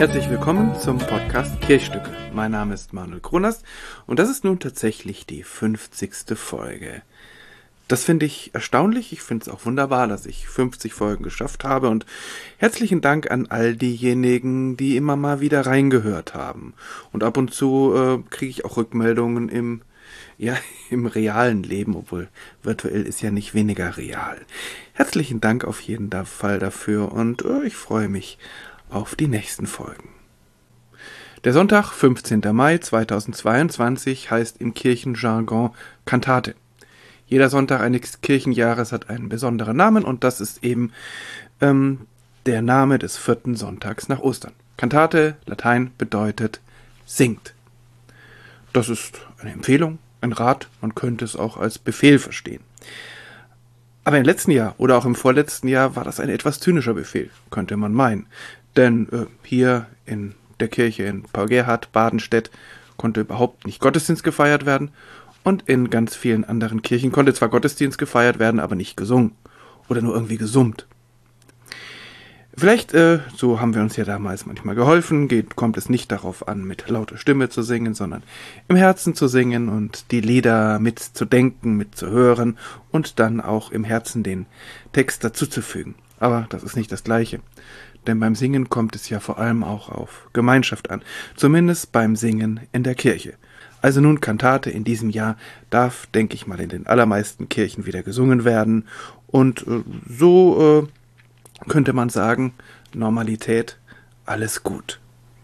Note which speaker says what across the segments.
Speaker 1: Herzlich willkommen zum Podcast Kirchstücke. Mein Name ist Manuel Kronast und das ist nun tatsächlich die 50. Folge. Das finde ich erstaunlich, ich finde es auch wunderbar, dass ich 50 Folgen geschafft habe und herzlichen Dank an all diejenigen, die immer mal wieder reingehört haben. Und ab und zu kriege ich auch Rückmeldungen im realen Leben, obwohl virtuell ist ja nicht weniger real. Herzlichen Dank auf jeden Fall dafür und ich freue mich auf die nächsten Folgen. Der Sonntag, 15. Mai 2022, heißt im Kirchenjargon Kantate. Jeder Sonntag eines Kirchenjahres hat einen besonderen Namen und das ist eben der Name des 4. Sonntags nach Ostern. Kantate, Latein, bedeutet singt. Das ist eine Empfehlung, ein Rat, man könnte es auch als Befehl verstehen. Aber im letzten Jahr oder auch im vorletzten Jahr war das ein etwas zynischer Befehl, könnte man meinen. Denn hier in der Kirche in Paul Gerhardt, Badenstedt, konnte überhaupt nicht Gottesdienst gefeiert werden und in ganz vielen anderen Kirchen konnte zwar Gottesdienst gefeiert werden, aber nicht gesungen oder nur irgendwie gesummt. Vielleicht, so haben wir uns ja damals manchmal geholfen, kommt es nicht darauf an, mit lauter Stimme zu singen, sondern im Herzen zu singen und die Lieder mitzudenken, mitzuhören und dann auch im Herzen den Text dazuzufügen. Aber das ist nicht das Gleiche. Denn beim Singen kommt es ja vor allem auch auf Gemeinschaft an, zumindest beim Singen in der Kirche. Also nun, Kantate in diesem Jahr darf, denke ich mal, in den allermeisten Kirchen wieder gesungen werden und so könnte man sagen, Normalität, alles gut.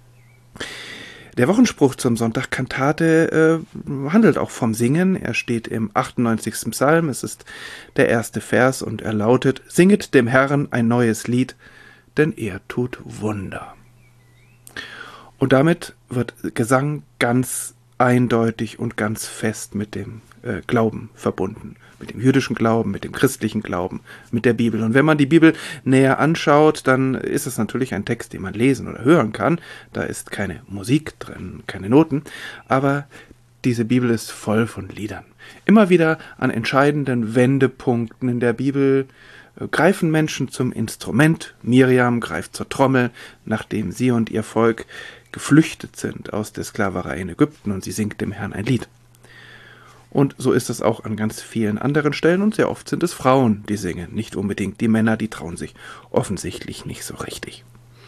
Speaker 1: Der Wochenspruch zum Sonntag Kantate handelt auch vom Singen. Er steht im 98. Psalm, es ist der erste Vers und er lautet: Singet dem Herrn ein neues Lied, denn er tut Wunder. Und damit wird Gesang ganz eindeutig und ganz fest mit dem Glauben verbunden. Mit dem jüdischen Glauben, mit dem christlichen Glauben, mit der Bibel. Und wenn man die Bibel näher anschaut, dann ist es natürlich ein Text, den man lesen oder hören kann. Da ist keine Musik drin, keine Noten. Aber diese Bibel ist voll von Liedern. Immer wieder an entscheidenden Wendepunkten in der Bibel greifen Menschen zum Instrument. Miriam greift zur Trommel, nachdem sie und ihr Volk geflüchtet sind aus der Sklaverei in Ägypten und sie singt dem Herrn ein Lied. Und so ist es auch an ganz vielen anderen Stellen und sehr oft sind es Frauen, die singen, nicht unbedingt die Männer, die trauen sich offensichtlich nicht so richtig.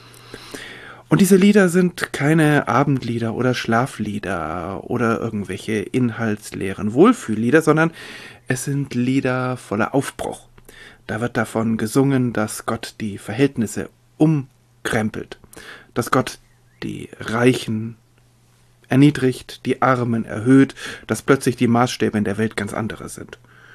Speaker 1: Und diese Lieder sind keine Abendlieder oder Schlaflieder oder irgendwelche inhaltsleeren Wohlfühllieder, sondern es sind Lieder voller Aufbruch. Da wird davon gesungen, dass Gott die Verhältnisse umkrempelt, dass Gott die Reichen erniedrigt, die Armen erhöht, dass plötzlich die Maßstäbe in der Welt ganz andere sind.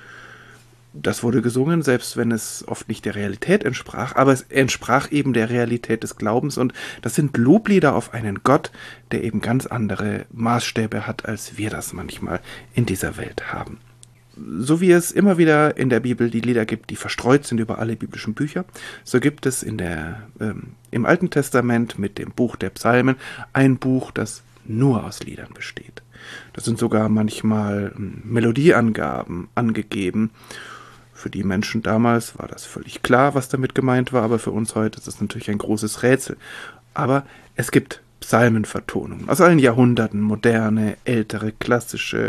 Speaker 1: Das wurde gesungen, selbst wenn es oft nicht der Realität entsprach, aber es entsprach eben der Realität des Glaubens und das sind Loblieder auf einen Gott, der eben ganz andere Maßstäbe hat, als wir das manchmal in dieser Welt haben. So wie es immer wieder in der Bibel die Lieder gibt, die verstreut sind über alle biblischen Bücher, so gibt es im Alten Testament mit dem Buch der Psalmen ein Buch, das nur aus Liedern besteht. Da sind sogar manchmal Melodieangaben angegeben. Für die Menschen damals war das völlig klar, was damit gemeint war, aber für uns heute ist das natürlich ein großes Rätsel. Aber es gibt Psalmenvertonungen aus allen Jahrhunderten, moderne, ältere, klassische,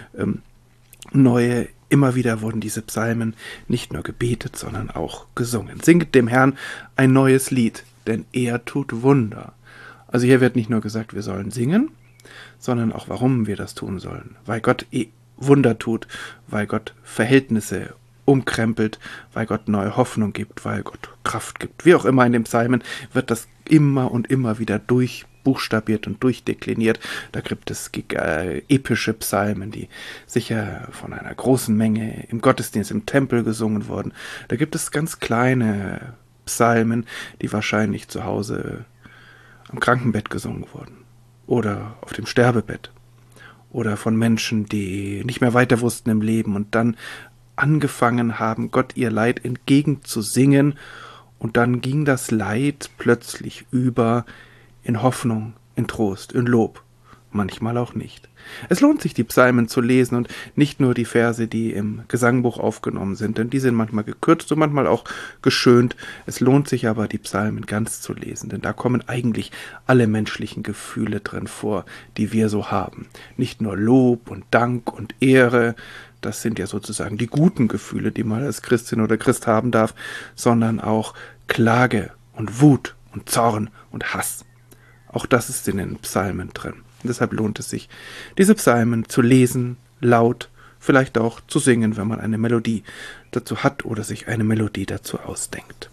Speaker 1: neue. Immer wieder wurden diese Psalmen nicht nur gebetet, sondern auch gesungen. Singet dem Herrn ein neues Lied, denn er tut Wunder. Also hier wird nicht nur gesagt, wir sollen singen, sondern auch, warum wir das tun sollen. Weil Gott Wunder tut, weil Gott Verhältnisse umkrempelt, weil Gott neue Hoffnung gibt, weil Gott Kraft gibt. Wie auch immer in den Psalmen wird das immer und immer wieder durchbuchstabiert und durchdekliniert. Da gibt es epische Psalmen, die sicher von einer großen Menge im Gottesdienst, im Tempel gesungen wurden. Da gibt es ganz kleine Psalmen, die wahrscheinlich zu Hause am Krankenbett gesungen wurden oder auf dem Sterbebett oder von Menschen, die nicht mehr weiter wussten im Leben und dann angefangen haben, Gott ihr Leid entgegenzusingen und dann ging das Leid plötzlich über in Hoffnung, in Trost, in Lob. manchmal auch nicht. Es lohnt sich, die Psalmen zu lesen und nicht nur die Verse, die im Gesangbuch aufgenommen sind, denn die sind manchmal gekürzt und manchmal auch geschönt. Es lohnt sich aber, die Psalmen ganz zu lesen, denn da kommen eigentlich alle menschlichen Gefühle drin vor, die wir so haben. Nicht nur Lob und Dank und Ehre, das sind ja sozusagen die guten Gefühle, die man als Christin oder Christ haben darf, sondern auch Klage und Wut und Zorn und Hass. Auch das ist in den Psalmen drin. Und deshalb lohnt es sich, diese Psalmen zu lesen, laut, vielleicht auch zu singen, wenn man eine Melodie dazu hat oder sich eine Melodie dazu ausdenkt.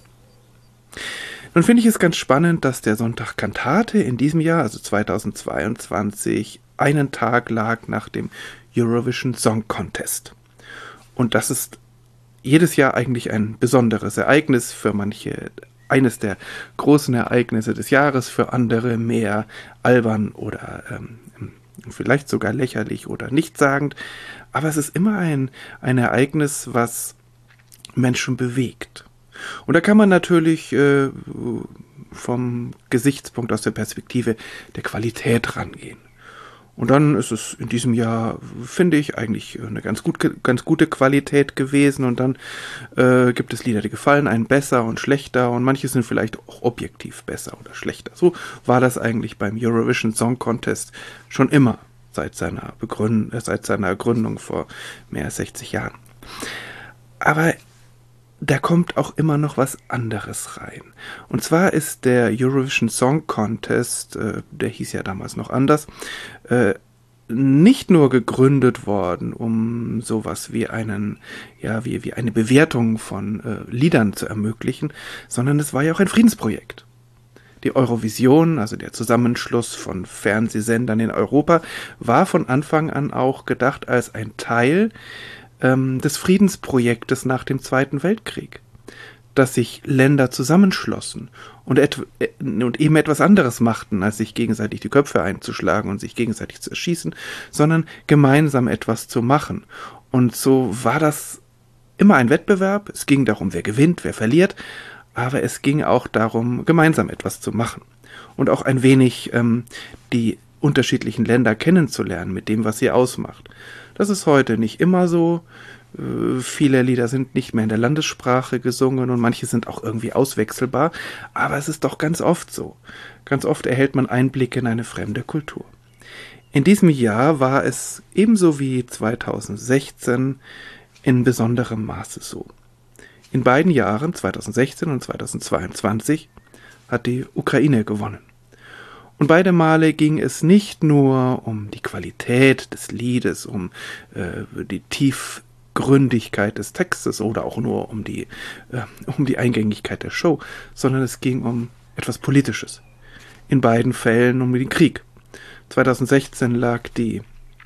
Speaker 1: Nun finde ich es ganz spannend, dass der Sonntag Kantate in diesem Jahr, also 2022, einen Tag lag nach dem Eurovision Song Contest. Und das ist jedes Jahr eigentlich ein besonderes Ereignis, für manche eines der großen Ereignisse des Jahres, für andere mehr albern oder vielleicht sogar lächerlich oder nichtssagend. Aber es ist immer ein Ereignis, was Menschen bewegt. Und da kann man natürlich vom Gesichtspunkt aus der Perspektive der Qualität rangehen. Und dann ist es in diesem Jahr, finde ich, eigentlich eine ganz gute Qualität gewesen. Und dann gibt es Lieder, die gefallen einem besser und schlechter. Und manche sind vielleicht auch objektiv besser oder schlechter. So war das eigentlich beim Eurovision Song Contest schon immer, seit seiner Gründung vor mehr als 60 Jahren. Aber da kommt auch immer noch was anderes rein. Und zwar ist der Eurovision Song Contest, der hieß ja damals noch anders, nicht nur gegründet worden, um sowas wie wie eine Bewertung von Liedern zu ermöglichen, sondern es war ja auch ein Friedensprojekt. Die Eurovision, also der Zusammenschluss von Fernsehsendern in Europa, war von Anfang an auch gedacht als ein Teil des Friedensprojektes nach dem Zweiten Weltkrieg, dass sich Länder zusammenschlossen und eben etwas anderes machten, als sich gegenseitig die Köpfe einzuschlagen und sich gegenseitig zu erschießen, sondern gemeinsam etwas zu machen. Und so war das immer ein Wettbewerb. Es ging darum, wer gewinnt, wer verliert, aber es ging auch darum, gemeinsam etwas zu machen und auch ein wenig die unterschiedlichen Länder kennenzulernen mit dem, was sie ausmacht. Das ist heute nicht immer so. Viele Lieder sind nicht mehr in der Landessprache gesungen und manche sind auch irgendwie auswechselbar, aber es ist doch ganz oft so. Ganz oft erhält man Einblicke in eine fremde Kultur. In diesem Jahr war es ebenso wie 2016 in besonderem Maße so. In beiden Jahren, 2016 und 2022, hat die Ukraine gewonnen. Und beide Male ging es nicht nur um die Qualität des Liedes, um die Tiefgründigkeit des Textes oder auch nur um die Eingängigkeit der Show, sondern es ging um etwas Politisches. In beiden Fällen um den Krieg. 2016 lag die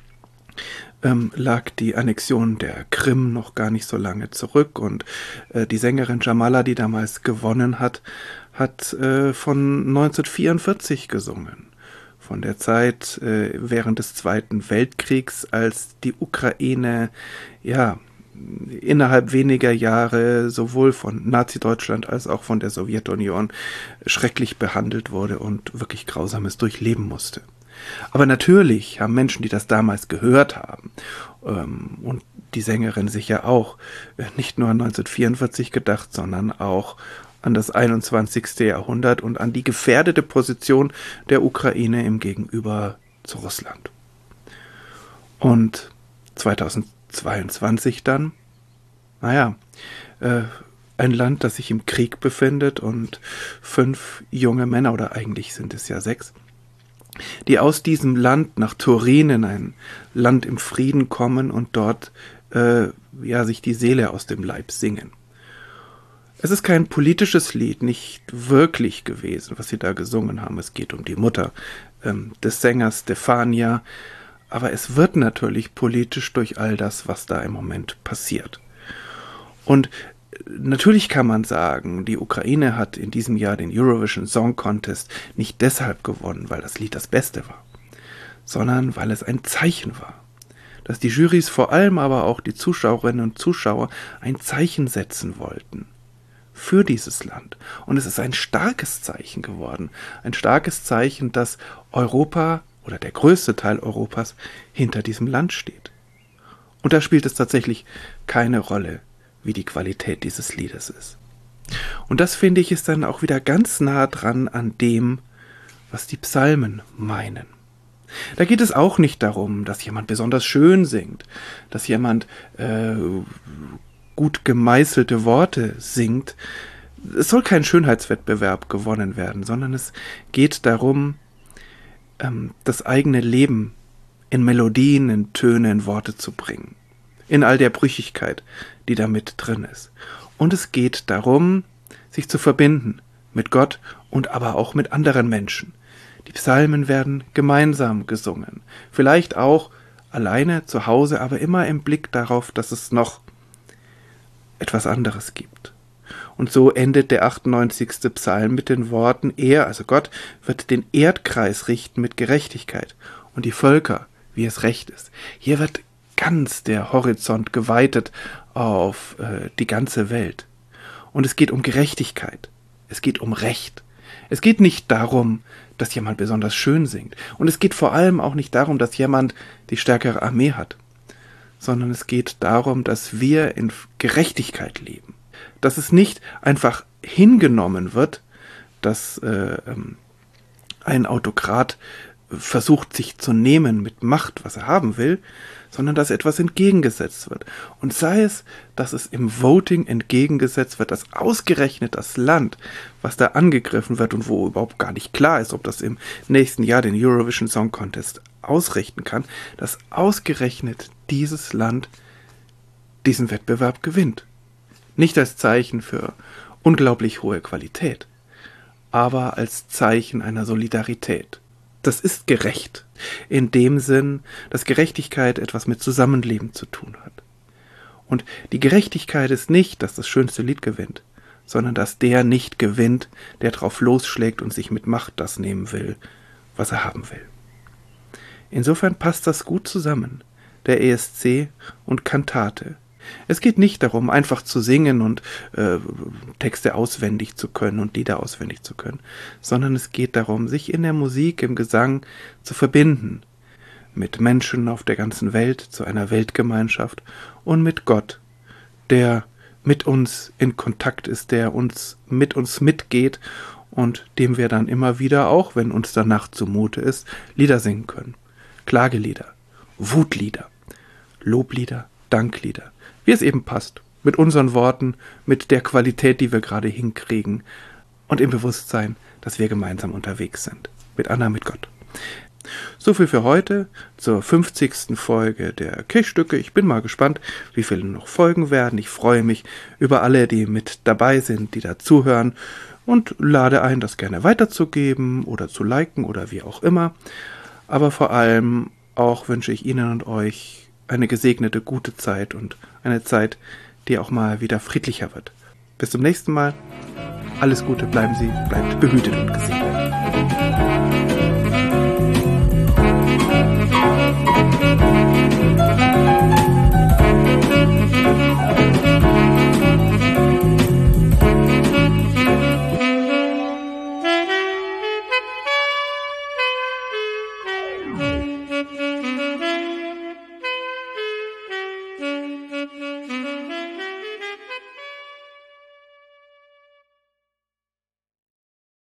Speaker 1: Annexion der Krim noch gar nicht so lange zurück und die Sängerin Jamala, die damals gewonnen hat, hat von 1944 gesungen. Von der Zeit während des Zweiten Weltkriegs, als die Ukraine innerhalb weniger Jahre sowohl von Nazi-Deutschland als auch von der Sowjetunion schrecklich behandelt wurde und wirklich Grausames durchleben musste. Aber natürlich haben Menschen, die das damals gehört haben, und die Sängerin sicher auch, nicht nur an 1944 gedacht, sondern auch an das 21. Jahrhundert und an die gefährdete Position der Ukraine im Gegenüber zu Russland. Und 2022 dann, ein Land, das sich im Krieg befindet und 5 junge Männer, oder eigentlich sind es ja 6, die aus diesem Land nach Turin, in ein Land im Frieden kommen und dort sich die Seele aus dem Leib singen. Es ist kein politisches Lied, nicht wirklich gewesen, was sie da gesungen haben. Es geht um die Mutter des Sängers Stefania, aber es wird natürlich politisch durch all das, was da im Moment passiert. Und natürlich kann man sagen, die Ukraine hat in diesem Jahr den Eurovision Song Contest nicht deshalb gewonnen, weil das Lied das Beste war, sondern weil es ein Zeichen war, dass die Jurys, vor allem aber auch die Zuschauerinnen und Zuschauer, ein Zeichen setzen wollten für dieses Land. Und es ist ein starkes Zeichen geworden, ein starkes Zeichen, dass Europa oder der größte Teil Europas hinter diesem Land steht. Und da spielt es tatsächlich keine Rolle, wie die Qualität dieses Liedes ist. Und das, finde ich, ist dann auch wieder ganz nah dran an dem, was die Psalmen meinen. Da geht es auch nicht darum, dass jemand besonders schön singt, dass jemand gut gemeißelte Worte singt. Es soll kein Schönheitswettbewerb gewonnen werden, sondern es geht darum, das eigene Leben in Melodien, in Töne, in Worte zu bringen. In all der Brüchigkeit, die da mit drin ist. Und es geht darum, sich zu verbinden mit Gott und aber auch mit anderen Menschen. Die Psalmen werden gemeinsam gesungen. Vielleicht auch alleine zu Hause, aber immer im Blick darauf, dass es noch etwas anderes gibt. Und so endet der 98. Psalm mit den Worten: Er, also Gott, wird den Erdkreis richten mit Gerechtigkeit und die Völker, wie es recht ist. Hier wird ganz der Horizont geweitet auf die ganze Welt. Und es geht um Gerechtigkeit. Es geht um Recht. Es geht nicht darum, dass jemand besonders schön singt. Und es geht vor allem auch nicht darum, dass jemand die stärkere Armee hat. Sondern es geht darum, dass wir in Gerechtigkeit leben. Dass es nicht einfach hingenommen wird, dass ein Autokrat versucht, sich zu nehmen mit Macht, was er haben will, sondern dass etwas entgegengesetzt wird. Und sei es, dass es im Voting entgegengesetzt wird, dass ausgerechnet das Land, was da angegriffen wird und wo überhaupt gar nicht klar ist, ob das im nächsten Jahr den Eurovision Song Contest ausrichten kann, dass ausgerechnet dieses Land diesen Wettbewerb gewinnt. Nicht als Zeichen für unglaublich hohe Qualität, aber als Zeichen einer Solidarität. Das ist gerecht, in dem Sinn, dass Gerechtigkeit etwas mit Zusammenleben zu tun hat. Und die Gerechtigkeit ist nicht, dass das schönste Lied gewinnt, sondern dass der nicht gewinnt, der drauf losschlägt und sich mit Macht das nehmen will, was er haben will. Insofern passt das gut zusammen, der ESC und Kantate. Es geht nicht darum, einfach zu singen und Texte auswendig zu können und Lieder auswendig zu können, sondern es geht darum, sich in der Musik, im Gesang zu verbinden mit Menschen auf der ganzen Welt, zu einer Weltgemeinschaft und mit Gott, der mit uns in Kontakt ist, der mit uns mitgeht und dem wir dann immer wieder, auch wenn uns danach zumute ist, Lieder singen können. Klagelieder, Wutlieder, Loblieder, Danklieder. Wie es eben passt, mit unseren Worten, mit der Qualität, die wir gerade hinkriegen und im Bewusstsein, dass wir gemeinsam unterwegs sind. Mit Anna, mit Gott. So viel für heute zur 50. Folge der Kirchstücke. Ich bin mal gespannt, wie viele noch folgen werden. Ich freue mich über alle, die mit dabei sind, die da zuhören und lade ein, das gerne weiterzugeben oder zu liken oder wie auch immer. Aber vor allem auch wünsche ich Ihnen und euch eine gesegnete, gute Zeit und eine Zeit, die auch mal wieder friedlicher wird. Bis zum nächsten Mal. Alles Gute, bleibt behütet und gesegnet.